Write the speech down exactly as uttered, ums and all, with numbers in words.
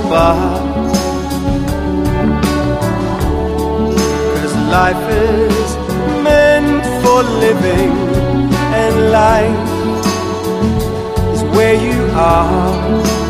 bar. Cause life is meant for living, and life is where you are.